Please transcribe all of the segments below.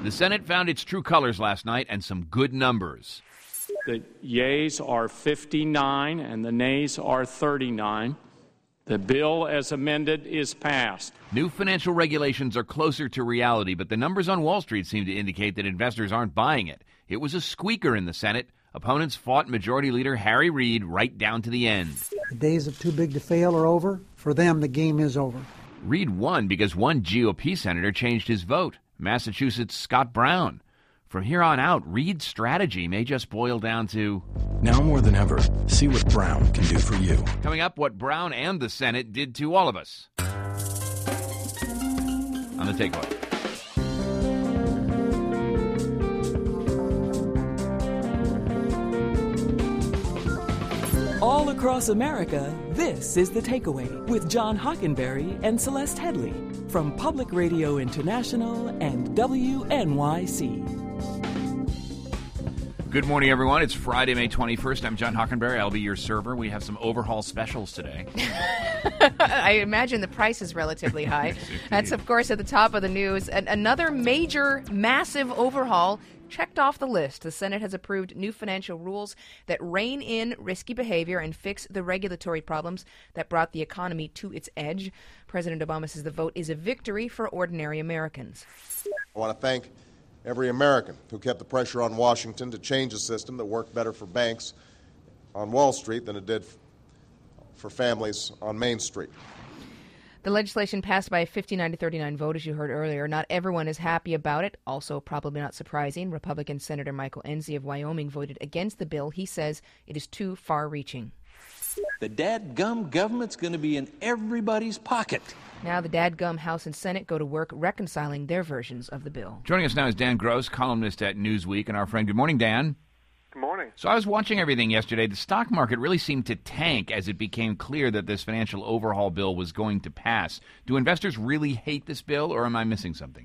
The Senate found its true colors last night and some good numbers. The yeas are 59 and the nays are 39. The bill as amended is passed. New financial regulations are closer to reality, but the numbers on Wall Street seem to indicate that investors aren't buying it. It was a squeaker in the Senate. Opponents fought Majority Leader Harry Reid right down to the end. The days of too big to fail are over. For them, the game is over. Reid won because one GOP senator changed his vote, Massachusetts' Scott Brown. From here on out, Reid's strategy may just boil down to... Now more than ever, see what Brown can do for you. Coming up, what Brown and the Senate did to all of us. On the Takeaway. All across America, this is The Takeaway with John Hockenberry and Celeste Headley from Public Radio International and WNYC. Good morning, everyone. It's Friday, May 21st. I'm John Hockenberry. I'll be your server. We have some overhaul specials today. I imagine the price is relatively high. That's, of course, at the top of the news. Another major, massive overhaul checked off the list. The Senate has approved new financial rules that rein in risky behavior and fix the regulatory problems that brought the economy to its edge. President Obama says the vote is a victory for ordinary Americans. I want to thank every American who kept the pressure on Washington to change a system that worked better for banks on Wall Street than it did for families on Main Street. The legislation passed by a 59-39 vote, as you heard earlier. Not everyone is happy about it. Also, probably not surprising, Republican Senator Michael Enzi of Wyoming voted against the bill. He says it is too far-reaching. The dadgum government's going to be in everybody's pocket. Now the dadgum House and Senate go to work reconciling their versions of the bill. Joining us now is Dan Gross, columnist at Newsweek, and our friend. Good morning, Dan. Good morning. So I was watching everything yesterday. The stock market really seemed to tank as it became clear that this financial overhaul bill was going to pass. Do investors really hate this bill, or am I missing something?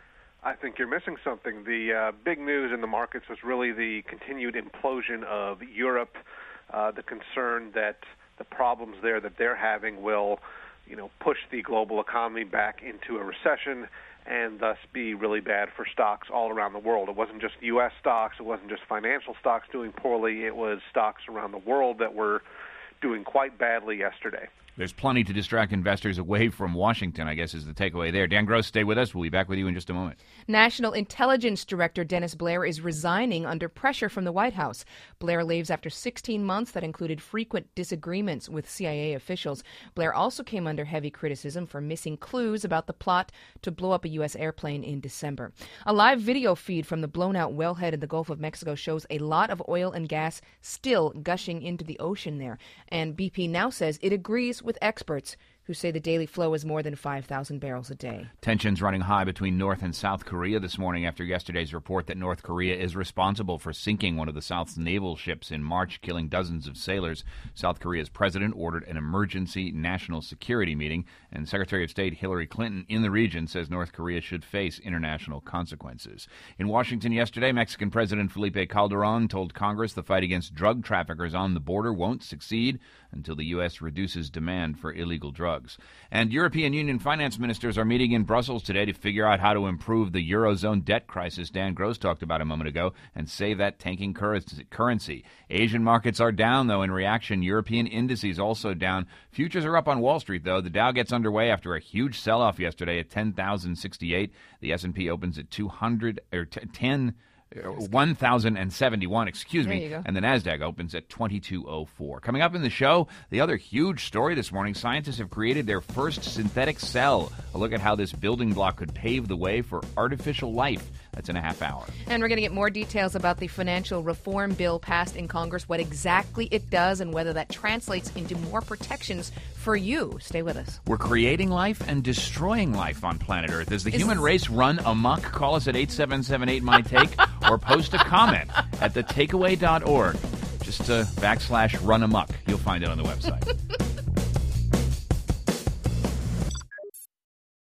I think you're missing something. The big news in the markets was really the continued implosion of Europe, the concern that the problems there that they're having will push the global economy back into a recession and thus be really bad for stocks all around the world. It wasn't just U.S. stocks. It wasn't just financial stocks doing poorly. It was stocks around the world that were doing quite badly yesterday. There's plenty to distract investors away from Washington, I guess, is the takeaway there. Dan Gross, stay with us. We'll be back with you in just a moment. National Intelligence Director Dennis Blair is resigning under pressure from the White House. Blair leaves after 16 months that included frequent disagreements with CIA officials. Blair also came under heavy criticism for missing clues about the plot to blow up a U.S. airplane in December. A live video feed from the blown-out wellhead in the Gulf of Mexico shows a lot of oil and gas still gushing into the ocean there. And BP now says it agrees with experts who say the daily flow is more than 5,000 barrels a day. Tensions running high between North and South Korea this morning after yesterday's report that North Korea is responsible for sinking one of the South's naval ships in March, killing dozens of sailors. South Korea's president ordered an emergency national security meeting, and Secretary of State Hillary Clinton in the region says North Korea should face international consequences. In Washington yesterday, Mexican President Felipe Calderon told Congress the fight against drug traffickers on the border won't succeed until the U.S. reduces demand for illegal drugs. And European Union finance ministers are meeting in Brussels today to figure out how to improve the Eurozone debt crisis Dan Gross talked about a moment ago and save that tanking currency. Asian markets are down, though. In reaction, European indices also down. Futures are up on Wall Street, though. The Dow gets underway after a huge sell-off yesterday at 10,068. The S&P opens at 1,071, and the NASDAQ opens at 2204. Coming up in the show, the other huge story this morning, scientists have created their first synthetic cell. A look at how this building block could pave the way for artificial life. That's in a half hour. And we're going to get more details about the financial reform bill passed in Congress, what exactly it does, and whether that translates into more protections for you. Stay with us. We're creating life and destroying life on planet Earth. As the human race run amok, call us at 877-8-MY-TAKE or post a comment at thetakeaway.org. Just /run amok. You'll find it on the website.